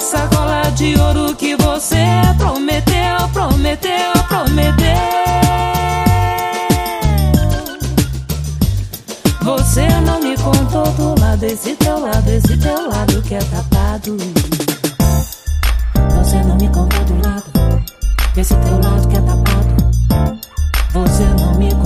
sacola de ouro que você prometeu, prometeu, prometeu. Você não me contou do lado, esse teu lado que é tapado. Você não me contou do lado, esse teu lado que é tapado.